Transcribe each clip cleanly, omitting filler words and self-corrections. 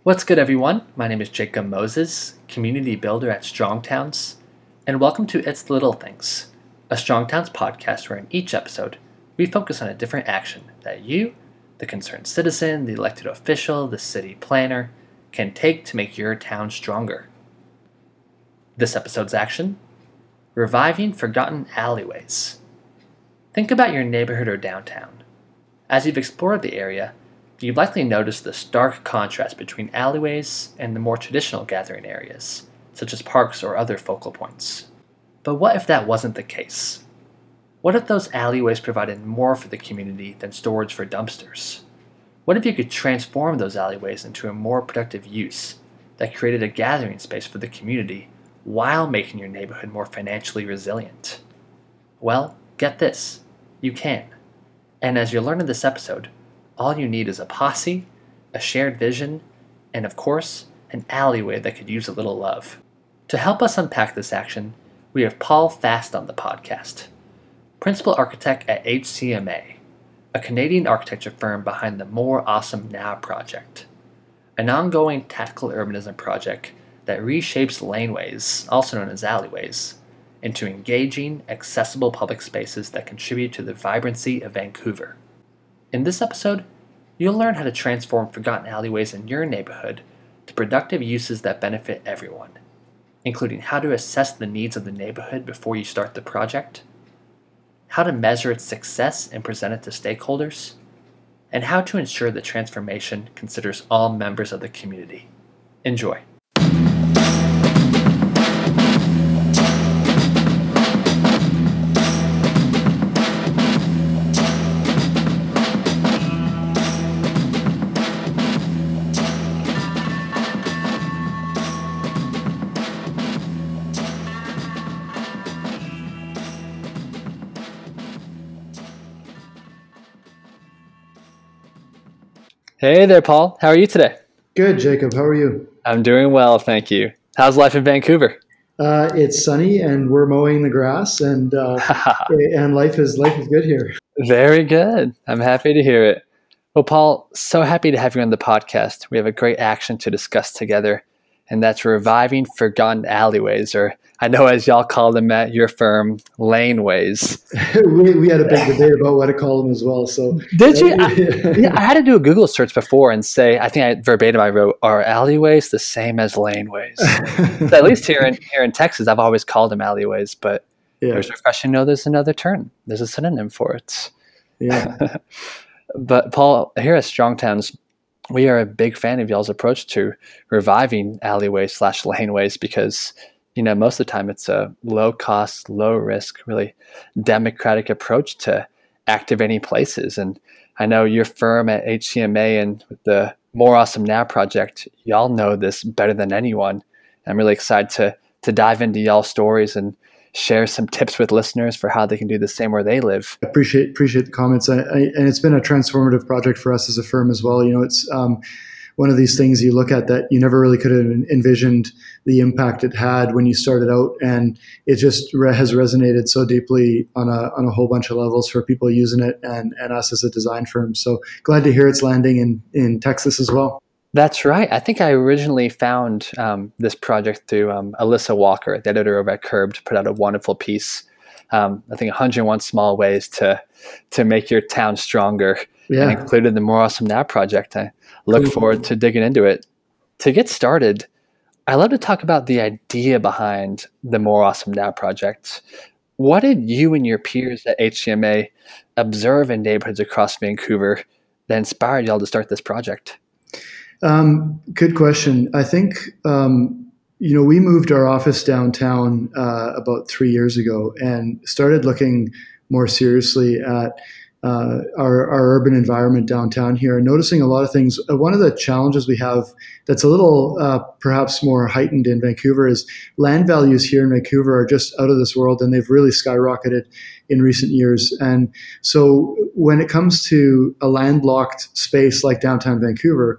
What's good, everyone? My name is Jacob Moses, community builder at Strongtowns, and welcome to It's the Little Things, a Strongtowns podcast where in each episode we focus on a different action that you, the concerned citizen, the elected official, the city planner, can take to make your town stronger. This episode's action: reviving forgotten alleyways. Think about your neighborhood or downtown. As you've explored the area, you've likely noticed the stark contrast between alleyways and the more traditional gathering areas, such as parks or other focal points. But what if that wasn't the case? What if those alleyways provided more for the community than storage for dumpsters? What if you could transform those alleyways into a more productive use that created a gathering space for the community while making your neighborhood more financially resilient? Well, get this, you can. And as you'll learn in this episode, all you need is a posse, a shared vision, and of course, an alleyway that could use a little love. To help us unpack this action, we have Paul Fast on the podcast, principal architect at HCMA, a Canadian architecture firm behind the More Awesome Now project, an ongoing tactical urbanism project that reshapes laneways, also known as alleyways, into engaging, accessible public spaces that contribute to the vibrancy of Vancouver. In this episode, you'll learn how to transform forgotten alleyways in your neighborhood to productive uses that benefit everyone, including how to assess the needs of the neighborhood before you start the project, how to measure its success and present it to stakeholders, and how to ensure the transformation considers all members of the community. Enjoy. Hey there, Paul. How are you today? Good, Jacob. How are you? I'm doing well, thank you. How's life in Vancouver? It's sunny, and we're mowing the grass, and life is good here. Very good. I'm happy to hear it. Well, Paul, so happy to have you on the podcast. We have a great action to discuss together, and that's reviving forgotten alleyways, or I know as y'all call them at your firm, laneways. we had a big debate about what to call them as well. So did you? I had to do a Google search before and say, I wrote, are alleyways the same as laneways? So at least here in Texas, I've always called them alleyways, but There's refreshing to know there's another term. There's a synonym for it. Yeah. But Paul, here at Strongtowns, we are a big fan of y'all's approach to reviving alleyways / laneways because, most of the time it's a low cost, low risk, really democratic approach to activating places. And I know your firm at HCMA and with the More Awesome Now project, y'all know this better than anyone. I'm really excited to dive into y'all's stories and share some tips with listeners for how they can do the same where they live. I appreciate the comments. And it's been a transformative project for us as a firm as well. It's one of these things you look at that you never really could have envisioned the impact it had when you started out. And it just has resonated so deeply on a whole bunch of levels for people using it and us as a design firm. So glad to hear it's landing in Texas as well. That's right. I think I originally found this project through Alyssa Walker, the editor over at Curbed, put out a wonderful piece. I think 101 small ways to make your town stronger, and included the More Awesome Now project. I look forward to digging into it. To get started, I love to talk about the idea behind the More Awesome Now project. What did you and your peers at HCMA observe in neighborhoods across Vancouver that inspired y'all to start this project? Good question. I think, we moved our office downtown about 3 years ago and started looking more seriously at our urban environment downtown here and noticing a lot of things. One of the challenges we have that's a little perhaps more heightened in Vancouver is land values here in Vancouver are just out of this world, and they've really skyrocketed in recent years. And so when it comes to a landlocked space like downtown Vancouver,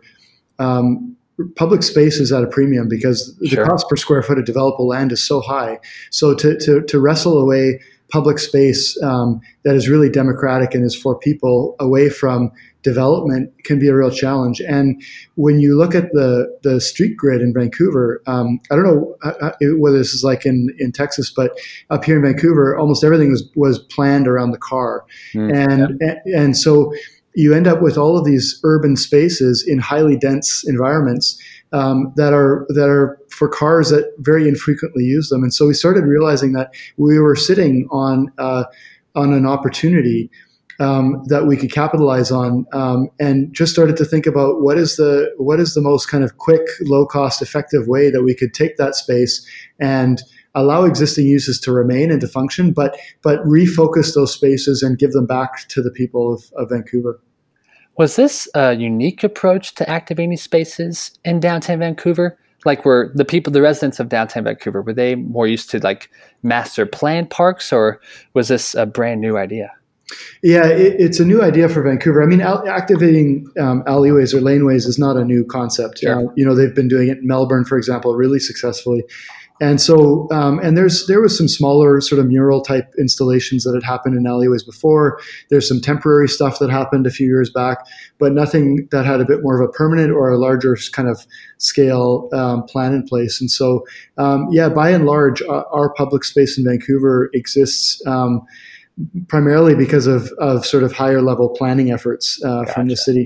public space is at a premium because the cost per square foot of developable land is so high. So to wrestle away public space that is really democratic and is for people away from development can be a real challenge. And when you look at the street grid in Vancouver, I don't know whether this is like in Texas, but up here in Vancouver, almost everything was planned around the car. And so you end up with all of these urban spaces in highly dense environments that are for cars that very infrequently use them. And so we started realizing that we were sitting on an opportunity that we could capitalize on, and just started to think about what is the most kind of quick, low cost, effective way that we could take that space and allow existing uses to remain and to function, but refocus those spaces and give them back to the people of Vancouver. Was this a unique approach to activating spaces in downtown Vancouver? Like, were the residents of downtown Vancouver, were they more used to like master planned parks, or was this a brand new idea? Yeah, it's a new idea for Vancouver. I mean, activating alleyways or laneways is not a new concept. Sure. They've been doing it in Melbourne, for example, really successfully. And so, there was some smaller sort of mural type installations that had happened in alleyways before. There's some temporary stuff that happened a few years back, but nothing that had a bit more of a permanent or a larger kind of scale plan in place. And so, by and large, our public space in Vancouver exists primarily because of sort of higher level planning efforts from the city.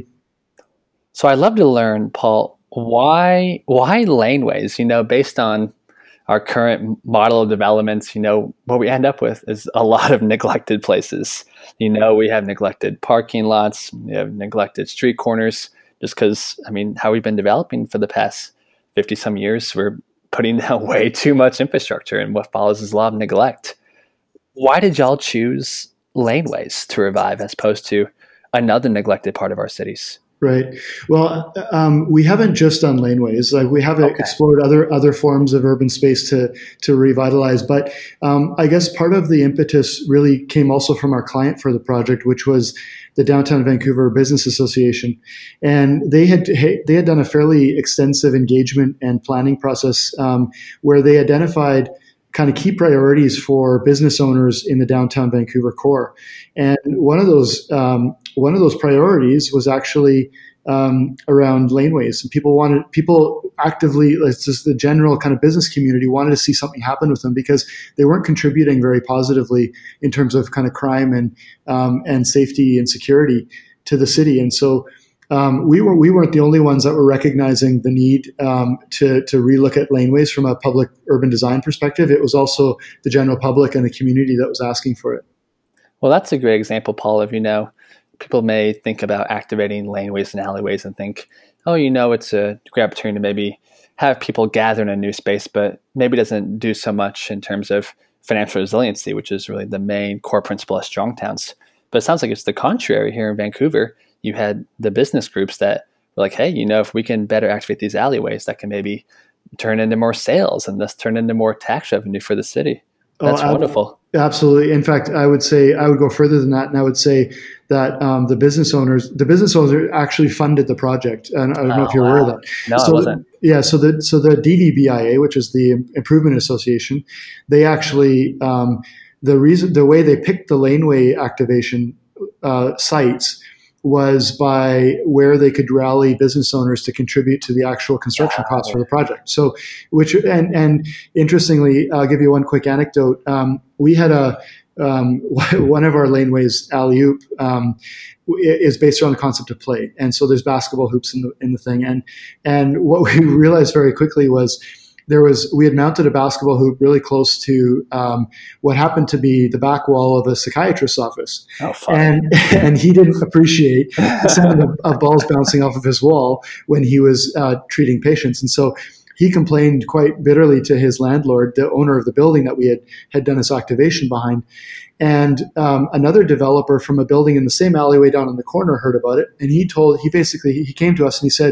So I'd love to learn, Paul, why laneways? Based on our current model of developments, what we end up with is a lot of neglected places. We have neglected parking lots, we have neglected street corners, just because, how we've been developing for the past 50 some years, we're putting down way too much infrastructure, and what follows is a lot of neglect. Why did y'all choose laneways to revive as opposed to another neglected part of our cities? Right. Well, we haven't just done laneways. Like, we have explored other forms of urban space to revitalize. But I guess part of the impetus really came also from our client for the project, which was the Downtown Vancouver Business Association, and they had done a fairly extensive engagement and planning process where they identified kind of key priorities for business owners in the downtown Vancouver core. And one of those priorities was actually around laneways. And people actively, it's just the general kind of business community wanted to see something happen with them because they weren't contributing very positively in terms of kind of crime and safety and security to the city. And so we weren't the only ones that were recognizing the need to relook at laneways from a public urban design perspective. It was also the general public and the community that was asking for it. Well, that's a great example, Paul, of, people may think about activating laneways and alleyways and think, it's a great opportunity to maybe have people gather in a new space, but maybe doesn't do so much in terms of financial resiliency, which is really the main core principle of strong towns. But it sounds like it's the contrary here in Vancouver. You had the business groups that were like, hey, if we can better activate these alleyways, that can maybe turn into more sales and thus turn into more tax revenue for the city. That's wonderful. Absolutely. In fact, I would go further than that, and I would say that the business owners actually funded the project. And I don't know if you're aware of that. No, I wasn't. Yeah. So the DVBIA, which is the Improvement Association, they actually the way they picked the laneway activation sites was by where they could rally business owners to contribute to the actual construction costs for the project. So, and interestingly, I'll give you one quick anecdote. We had one of our laneways, Alley Oop, is based around the concept of play, and so there's basketball hoops in the thing. And what we realized very quickly was we had mounted a basketball hoop really close to what happened to be the back wall of a psychiatrist's office. Oh, fun. And he didn't appreciate the sound of balls bouncing off of his wall when he was treating patients. And so he complained quite bitterly to his landlord, the owner of the building that we had done this activation behind. And another developer from a building in the same alleyway down in the corner heard about it. And he came to us and he said,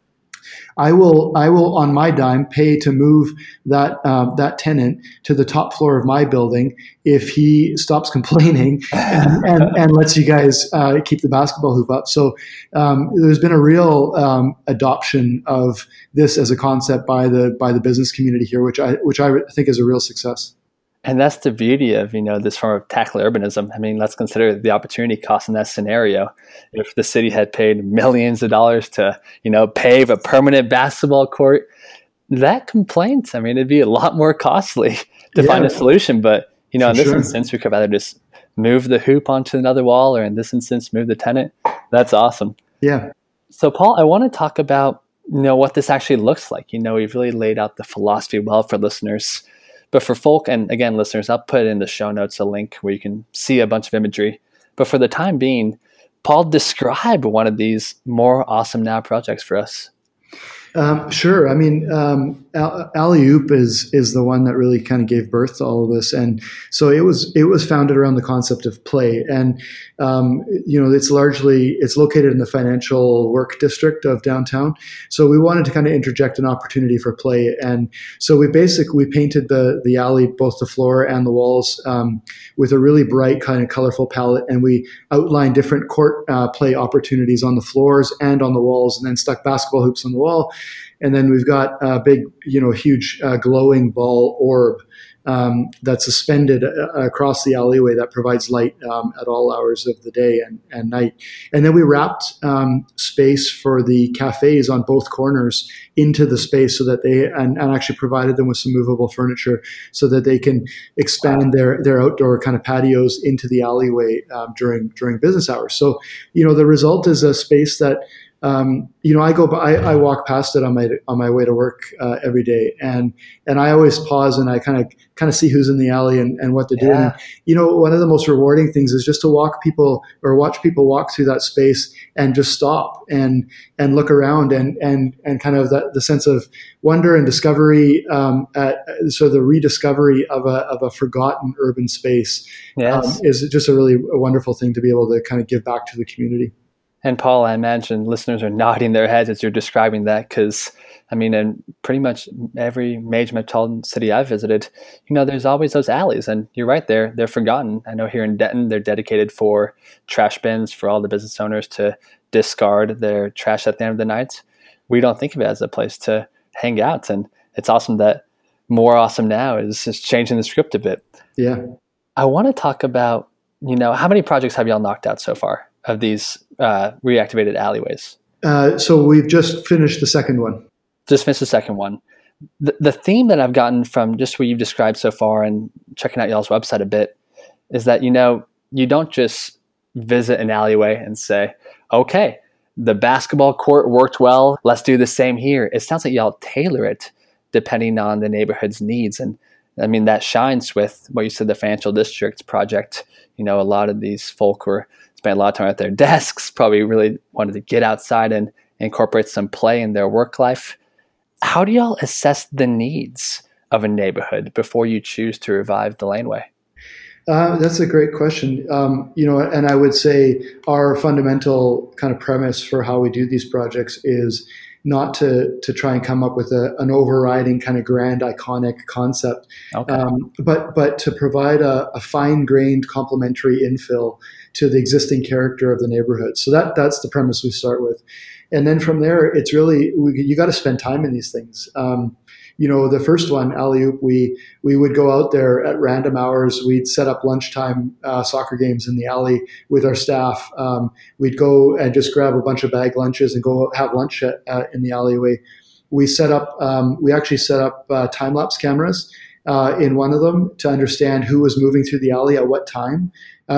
I will on my dime pay to move that tenant to the top floor of my building if he stops complaining and lets you guys keep the basketball hoop up. So there's been a real adoption of this as a concept by the business community here, which I think is a real success. And that's the beauty of, this form of tactile urbanism. I mean, let's consider the opportunity cost in that scenario. If the city had paid millions of dollars to, pave a permanent basketball court, that complaint, I mean, it'd be a lot more costly to find a solution. But, in this instance, we could either just move the hoop onto another wall, or in this instance, move the tenant. That's awesome. Yeah. So, Paul, I want to talk about, what this actually looks like. We've really laid out the philosophy well for listeners. But for folk, and again, listeners, I'll put in the show notes a link where you can see a bunch of imagery. But for the time being, Paul, describe one of these more awesome now projects for us. Sure. I mean, Alley Oop is the one that really kind of gave birth to all of this, and so it was founded around the concept of play, and it's located in the financial work district of downtown. So we wanted to kind of interject an opportunity for play, and so we painted the alley, both the floor and the walls, with a really bright kind of colorful palette, and we outlined different court play opportunities on the floors and on the walls, and then stuck basketball hoops on the wall. And then we've got a big, huge glowing ball orb that's suspended across the alleyway that provides light at all hours of the day and night. And then we wrapped space for the cafes on both corners into the space so that and actually provided them with some movable furniture so that they can expand their outdoor kind of patios into the alleyway during business hours. So, the result is a space that I walk past it on my way to work every day, and I always pause and I kind of see who's in the alley and what they're doing. One of the most rewarding things is just to watch people walk through that space and just stop and look around and kind of the sense of wonder and discovery at sort of the rediscovery of a forgotten urban space. Yes. Is just a really wonderful thing to be able to kind of give back to the community. And Paul, I imagine listeners are nodding their heads as you're describing that, because I mean, in pretty much every major metropolitan city I've visited, there's always those alleys, and you're right, they're forgotten. I know here in Denton, they're dedicated for trash bins for all the business owners to discard their trash at the end of the night. We don't think of it as a place to hang out, and it's awesome that More Awesome Now is just changing the script a bit. Yeah. I want to talk about, how many projects have y'all knocked out so far of these reactivated alleyways? So we've just finished the second one. The theme that I've gotten from just what you've described so far and checking out y'all's website a bit is that, you don't just visit an alleyway and say, okay, the basketball court worked well, let's do the same here. It sounds like y'all tailor it depending on the neighborhood's needs. And I mean, that shines with what you said, the financial district project. A lot of these folk were spent a lot of time at their desks, probably really wanted to get outside and incorporate some play in their work life. How do y'all assess the needs of a neighborhood before you choose to revive the laneway? That's a great question. And I would say our fundamental kind of premise for how we do these projects is not to try and come up with an overriding kind of grand iconic concept, okay. But to provide a fine-grained complementary infill to the existing character of the neighborhood. So that's the premise we start with. And then from there, it's really, you got to spend time in these things. The first one, Alley Oop, we would go out there at random hours. We'd set up lunchtime soccer games in the alley with our staff. We'd go and just grab a bunch of bag lunches and go have lunch in the alleyway. We actually set up time-lapse cameras in one of them to understand who was moving through the alley at what time,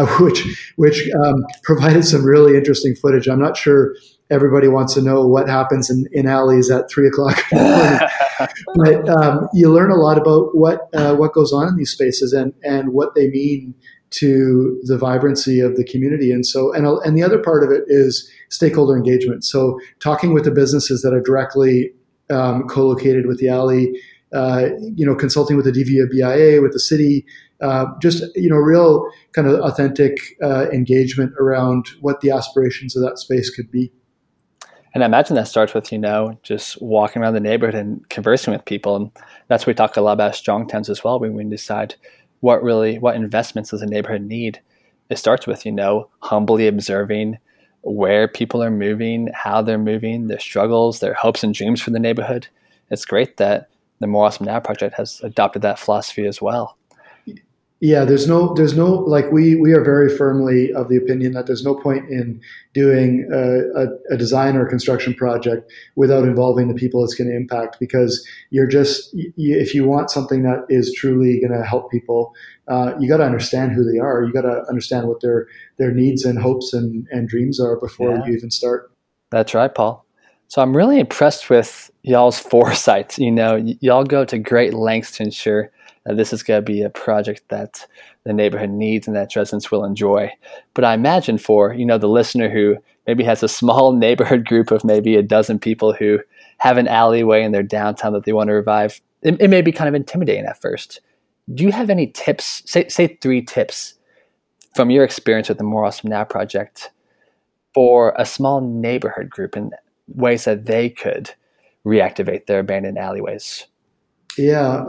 which provided some really interesting footage. I'm not sure everybody wants to know what happens in alleys at 3:00 in the morning, but you learn a lot about what goes on in these spaces and what they mean to the vibrancy of the community. And so, and the other part of it is stakeholder engagement. So talking with the businesses that are directly co-located with the alley, consulting with the DVBIA, with the city, just real kind of authentic engagement around what the aspirations of that space could be. And I imagine that starts with, just walking around the neighborhood and conversing with people. And that's where we talk a lot about strong towns as well, when we decide what investments does a neighborhood need. It starts with, humbly observing where people are moving, how they're moving, their struggles, their hopes and dreams for the neighborhood. It's great that the More Awesome Now project has adopted that philosophy as well. Yeah, there's no like we are very firmly of the opinion that there's no point in doing a design or a construction project without involving the people it's going to impact, because you're just if you want something that is truly going to help people, you got to understand who they are. You got to understand what their needs and hopes and dreams are before Yeah. you even start. That's right, Paul. So I'm really impressed with y'all's foresight. Y'all go to great lengths to ensure that this is going to be a project that the neighborhood needs and that residents will enjoy. But I imagine for, the listener who maybe has a small neighborhood group of maybe a dozen people who have an alleyway in their downtown that they want to revive, it may be kind of intimidating at first. Do you have any tips, say 3 tips from your experience with the More Awesome Now project for a small neighborhood group and ways that they could reactivate their abandoned alleyways? Yeah.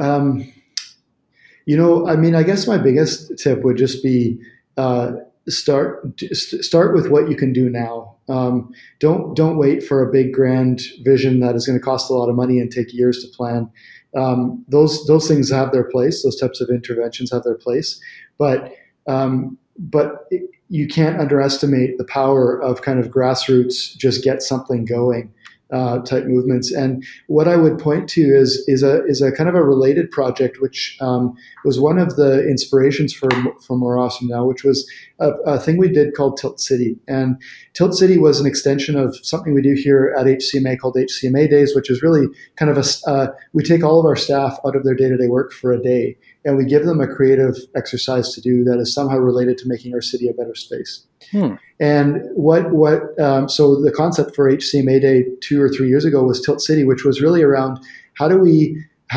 I mean, I guess my biggest tip would just be uh, start with what you can do now. Don't wait for a big grand vision that is going to cost a lot of money and take years to plan. Those things have their place. Those types of interventions have their place, but you can't underestimate the power of kind of grassroots, just get something going type movements. And what I would point to is a kind of a related project, which was one of the inspirations for More Awesome Now, which was a thing we did called Tilt City. And Tilt City was an extension of something we do here at HCMA called HCMA Days, which is really kind of we take all of our staff out of their day-to-day work for a day, and we give them a creative exercise to do that is somehow related to making our city a better space. And so the concept for HCMA Day 2 or 3 years ago was Tilt City, which was really around how do we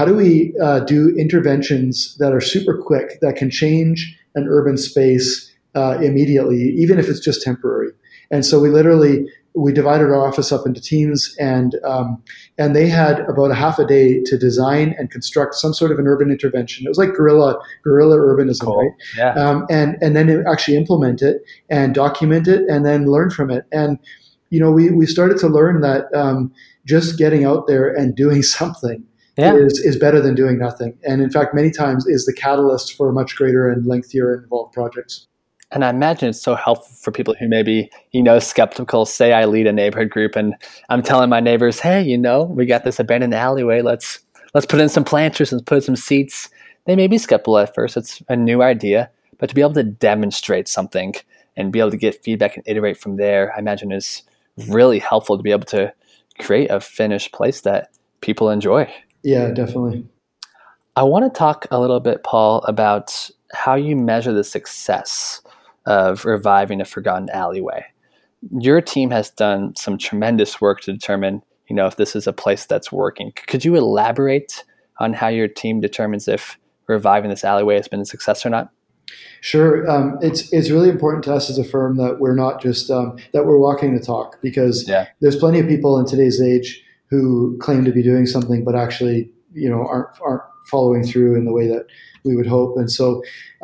do interventions that are super quick, that can change an urban space immediately, even if it's just temporary. And so we divided our office up into teams, and they had about a half a day to design and construct some sort of an urban intervention. It was like guerrilla urbanism, Cool. right? Yeah. And then actually implement it and document it, and then learn from it. And we started to learn that just getting out there and doing something Yeah. is better than doing nothing. And in fact, many times is the catalyst for much greater and lengthier and involved projects. And I imagine it's so helpful for people who maybe, skeptical. Say I lead a neighborhood group and I'm telling my neighbors, hey, we got this abandoned alleyway. Let's put in some planters and put some seats. They may be skeptical at first. It's a new idea, but to be able to demonstrate something and be able to get feedback and iterate from there, I imagine is really helpful to be able to create a finished place that people enjoy. Yeah, definitely. I want to talk a little bit, Paul, about how you measure the success of reviving a forgotten alleyway. Your team has done some tremendous work to determine, if this is a place that's working. Could you elaborate on how your team determines if reviving this alleyway has been a success or not? Sure. It's really important to us as a firm that we're not just that we're walking the talk, because there's plenty of people in today's age who claim to be doing something but actually aren't following through in the way that we would hope. And so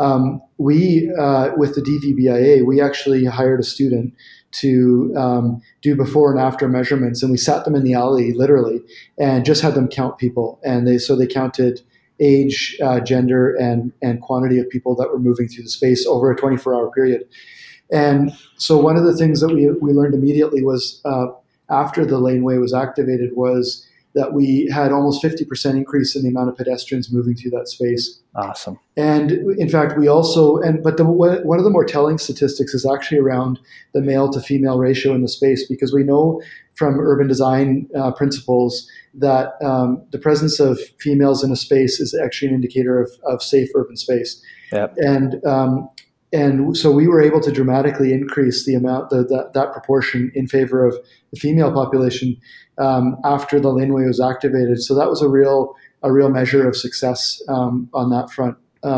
we with the DVBIA, we actually hired a student to do before and after measurements, and we sat them in the alley literally and just had them count people, and they counted age, gender, and quantity of people that were moving through the space over a 24-hour period. And so one of the things that we learned immediately was after the laneway was activated was that we had almost 50% increase in the amount of pedestrians moving through that space. Awesome. And in fact, we also, one of the more telling statistics is actually around the male to female ratio in the space, because we know from urban design principles that the presence of females in a space is actually an indicator of safe urban space. Yep. And so we were able to dramatically increase the amount that proportion in favor of the female population after the laneway was activated. So that was a real measure of success on that front.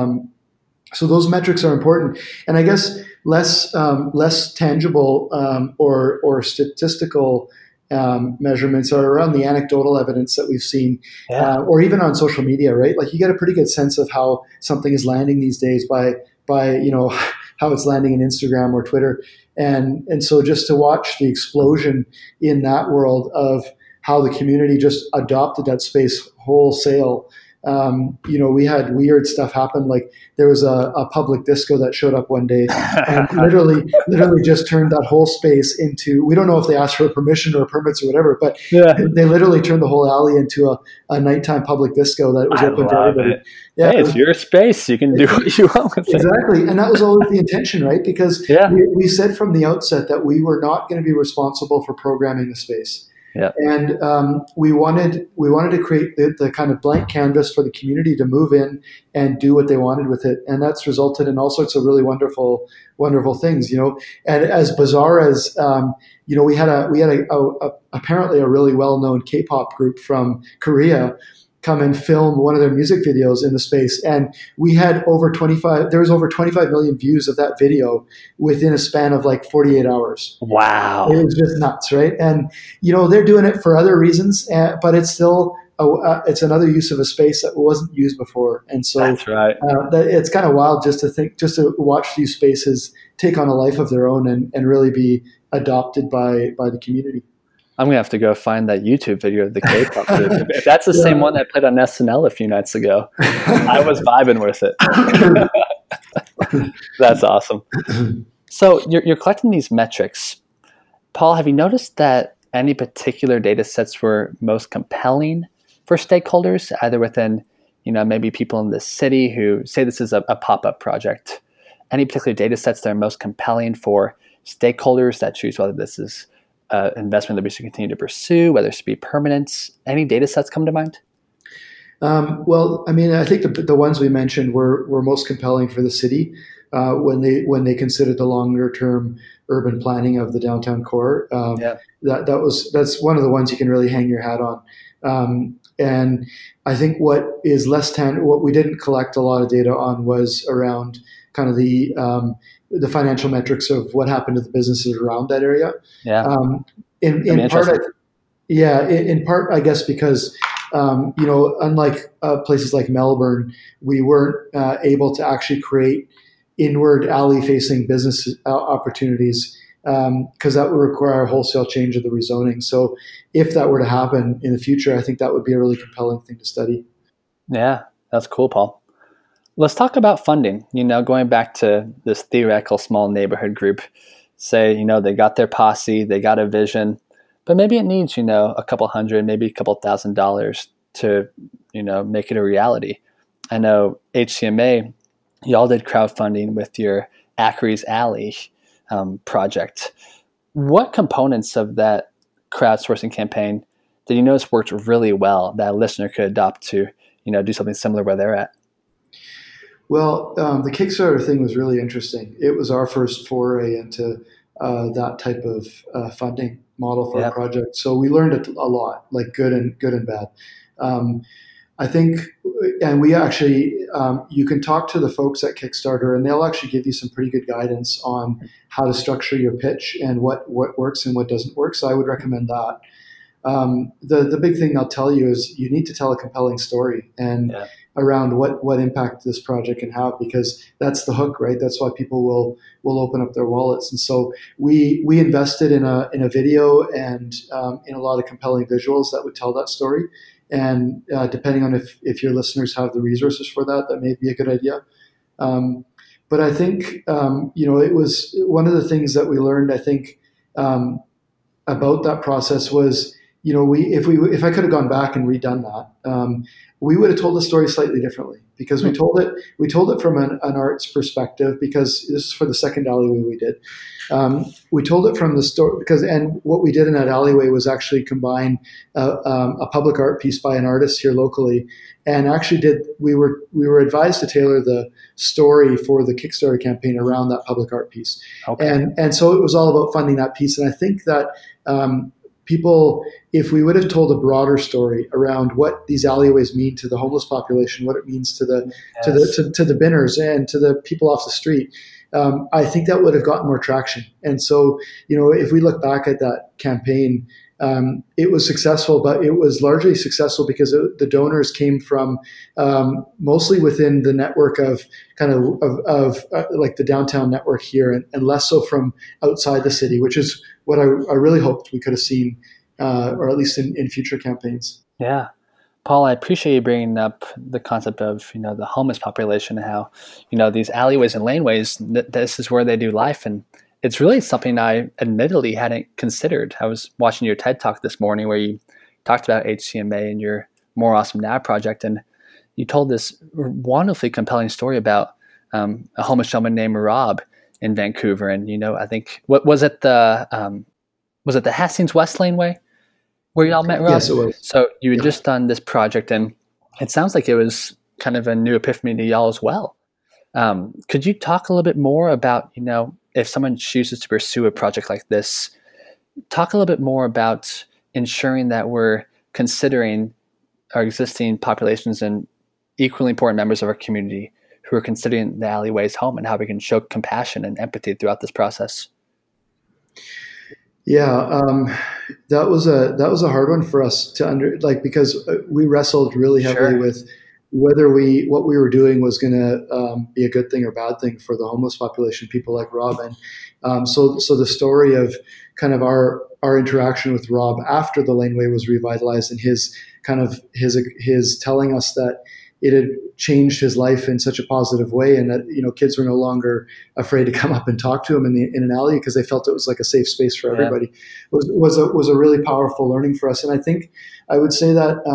So those metrics are important, and I guess less tangible or statistical measurements are around the anecdotal evidence that we've seen, or even on social media, right? Like you get a pretty good sense of how something is landing these days by how it's landing in Instagram or Twitter, and so just to watch the explosion in that world of how the community just adopted that space wholesale We had weird stuff happen. Like there was a public disco that showed up one day and literally just turned that whole space into, we don't know if they asked for permission or permits or whatever, but they literally turned the whole alley into a nighttime public disco that was open to everybody. Yeah, hey, it's your space. You can do what you want with it. Exactly. And that was always the intention, right? Because we said from the outset that we were not going to be responsible for programming the space. Yeah. And we wanted to create the kind of blank canvas for the community to move in and do what they wanted with it, and that's resulted in all sorts of really wonderful things. And as bizarre as we had apparently a really well known K-pop group from Korea come and film one of their music videos in the space. And we had over 25 million views of that video within a span of like 48 hours. Wow. It was just nuts, right? And, they're doing it for other reasons, but it's still, it's another use of a space that wasn't used before. And so that's right. It's kind of wild just to watch these spaces take on a life of their own and really be adopted by the community. I'm going to have to go find that YouTube video of the K-pop group. If that's the same one that played on SNL a few nights ago, I was vibing with it. That's awesome. So you're collecting these metrics. Paul, have you noticed that any particular data sets were most compelling for stakeholders, either within, maybe people in the city who say this is a pop-up project? Any particular data sets that are most compelling for stakeholders that choose whether this is investment that we should continue to pursue, whether it should be permanent? Any data sets come to mind? Well, I mean, I think the ones we mentioned were most compelling for the city when they considered the longer term urban planning of the downtown core. That's one of the ones you can really hang your hat on. And I think what we didn't collect a lot of data on was around kind of the financial metrics of what happened to the businesses around that area. Yeah. In part, I guess, because unlike places like Melbourne, we weren't able to actually create inward alley-facing business opportunities because that would require a wholesale change of the rezoning. So, if that were to happen in the future, I think that would be a really compelling thing to study. Yeah, that's cool, Paul. Let's talk about funding. Going back to this theoretical small neighborhood group, say, they got their posse, they got a vision, but maybe it needs, a couple hundred, maybe a couple $1,000s to, make it a reality. I know HCMA, y'all did crowdfunding with your Ackery's Alley project. What components of that crowdsourcing campaign did you notice worked really well that a listener could adopt to, do something similar where they're at? Well, the Kickstarter thing was really interesting. It was our first foray into that type of funding model for a project. So we learned a lot, like good and bad. I think, and we actually, you can talk to the folks at Kickstarter, and they'll actually give you some pretty good guidance on how to structure your pitch and what works and what doesn't work. So I would recommend that. The big thing they'll tell you is you need to tell a compelling story and around what impact this project can have, because that's the hook, right? That's why people will open up their wallets. And so we invested in a video and in a lot of compelling visuals that would tell that story. And depending on if your listeners have the resources for that, that may be a good idea. But I think it was one of the things that we learned, I think, about that process was, if I could have gone back and redone that, we would have told the story slightly differently, because we told it from an arts perspective, because this is for the second alleyway we did. We told it from the story and what we did in that alleyway was actually combine a public art piece by an artist here locally, and actually we were advised to tailor the story for the Kickstarter campaign around that public art piece. Okay. And so it was all about funding that piece. And I think that people, if we would have told a broader story around what these alleyways mean to the homeless population, what it means to the to the binners and to the people off the street, I think that would have gotten more traction. And so, if we look back at that campaign, it was successful, but it was largely successful because the donors came from mostly within the network of like the downtown network here, and less so from outside the city, which is what I really hoped we could have seen, or at least in future campaigns. Yeah. Paul, I appreciate you bringing up the concept of the homeless population and how these alleyways and laneways. This is where they do life, and it's really something I admittedly hadn't considered. I was watching your TED Talk this morning where you talked about HCMA and your More Awesome Now project, and you told this wonderfully compelling story about a homeless gentleman named Rob in Vancouver, and I think what was it the Hastings West Laneway where y'all met, Rob? Yes, it was. So you had just done this project, and it sounds like it was kind of a new epiphany to y'all as well. Could you talk a little bit more about, if someone chooses to pursue a project like this, talk a little bit more about ensuring that we're considering our existing populations and equally important members of our community who are considering the alleyways home, and how we can show compassion and empathy throughout this process? Yeah, that was a hard one for us to because we wrestled really heavily with whether what we were doing was going to be a good thing or bad thing for the homeless population, people like Rob. And so the story of kind of our interaction with Rob after the laneway was revitalized, and his telling us that it had changed his life in such a positive way, and that kids were no longer afraid to come up and talk to him in an alley because they felt it was like a safe space for everybody. Was a really powerful learning for us. And I think I would say that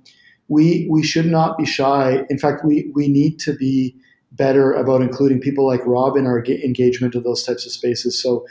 we should not be shy. In fact, we need to be better about including people like Rob in our engagement of those types of spaces. So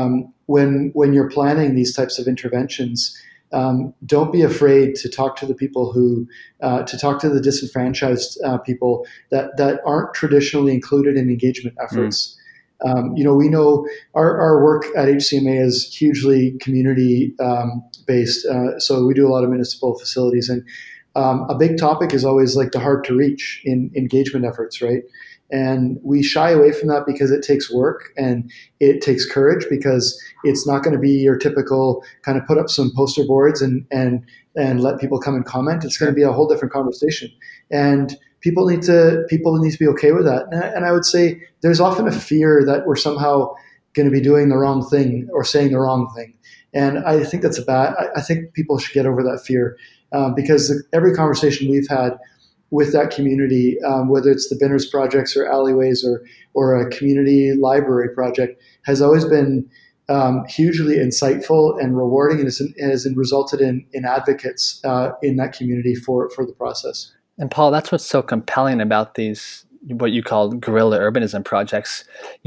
when you're planning these types of interventions, don't be afraid to talk to the people to talk to the disenfranchised people that aren't traditionally included in engagement efforts. We know our work at HCMA is hugely community based. So we do a lot of municipal facilities, and a big topic is always like the hard to reach in engagement efforts, right? And we shy away from that because it takes work and it takes courage, because it's not going to be your typical kind of put up some poster boards and let people come and comment. It's going to be a whole different conversation. And people need to be okay with that. And I would say there's often a fear that we're somehow going to be doing the wrong thing or saying the wrong thing. And I think that's I think people should get over that fear, because every conversation we've had with that community, whether it's the Binners projects or alleyways or a community library project, has always been hugely insightful and rewarding, and has resulted in advocates in that community for the process. And Paul, that's what's so compelling about these, what you call guerrilla urbanism projects.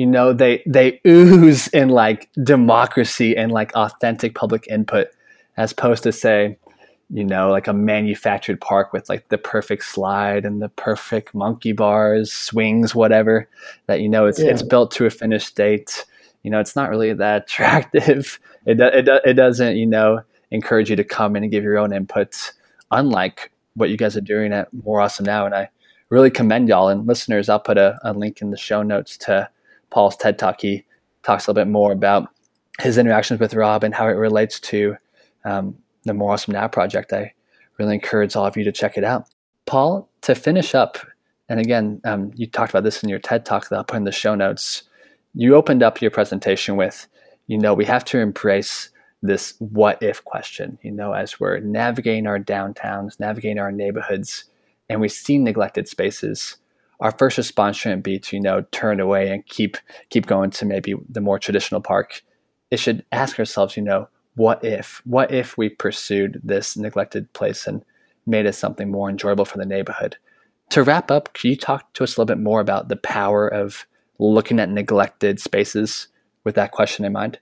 They ooze in like democracy and like authentic public input, as opposed to say, like a manufactured park with like the perfect slide and the perfect monkey bars, swings, whatever, that, it's built to a finished state. It's not really that attractive. It doesn't, encourage you to come in and give your own inputs, unlike what you guys are doing at More Awesome Now. And I really commend y'all. And listeners, I'll put a link in the show notes to Paul's TED Talk. He talks a little bit more about his interactions with Rob and how it relates to the More Awesome Now project. I really encourage all of you to check it out. Paul, to finish up, and again, you talked about this in your TED Talk that I'll put in the show notes. You opened up your presentation with, we have to embrace this what if question, as we're navigating our downtowns, navigating our neighborhoods, and we see neglected spaces. Our first response shouldn't be to, turn away and keep going to maybe the more traditional park. It should ask ourselves, what if we pursued this neglected place and made it something more enjoyable for the neighborhood? To wrap up, can you talk to us a little bit more about the power of looking at neglected spaces with that question in mind?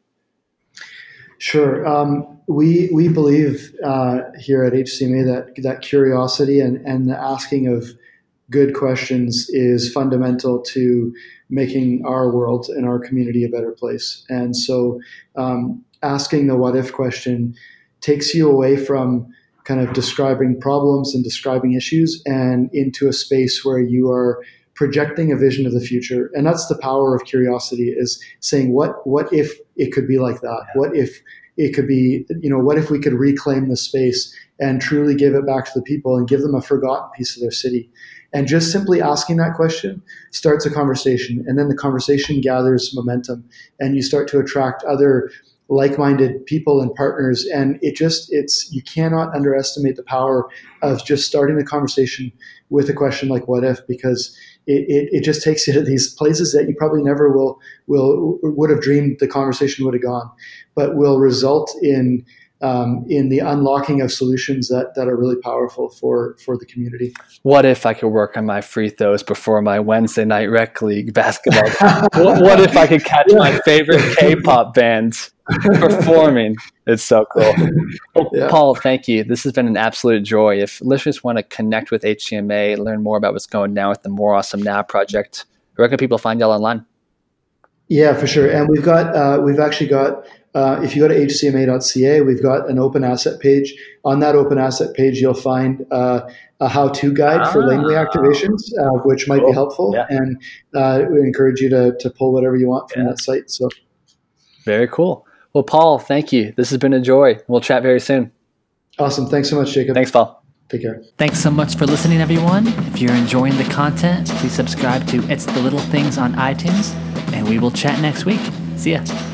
Sure. We believe here at HCMA that curiosity and the asking of good questions is fundamental to making our world and our community a better place. And so asking the what if question takes you away from kind of describing problems and describing issues and into a space where you are projecting a vision of the future. And that's the power of curiosity, is saying, what if it could be like that? What if it could be, what if we could reclaim the space and truly give it back to the people and give them a forgotten piece of their city? And just simply asking that question starts a conversation, and then the conversation gathers momentum, and you start to attract other like-minded people and partners. And you cannot underestimate the power of just starting the conversation with a question like what if, because it just takes you to these places that you probably never would have dreamed the conversation would have gone, but will result in the unlocking of solutions that are really powerful for the community. What if I could work on my free throws before my Wednesday night rec league basketball? What if I could catch my favorite K-pop bands performing? It's so cool. Well, yeah. Paul, thank you. This has been an absolute joy. If listeners want to connect with HCMA, learn more about what's going down with the More Awesome Now project, where can people find y'all online? Yeah, for sure. And we've actually got, if you go to hcma.ca, we've got an open asset page. On that open asset page, you'll find a how-to guide for laneway activations, which might be helpful. Yeah. And we encourage you to pull whatever you want from that site. So, very cool. Well, Paul, thank you. This has been a joy. We'll chat very soon. Awesome. Thanks so much, Jacob. Thanks, Paul. Take care. Thanks so much for listening, everyone. If you're enjoying the content, please subscribe to It's the Little Things on iTunes, and we will chat next week. See ya.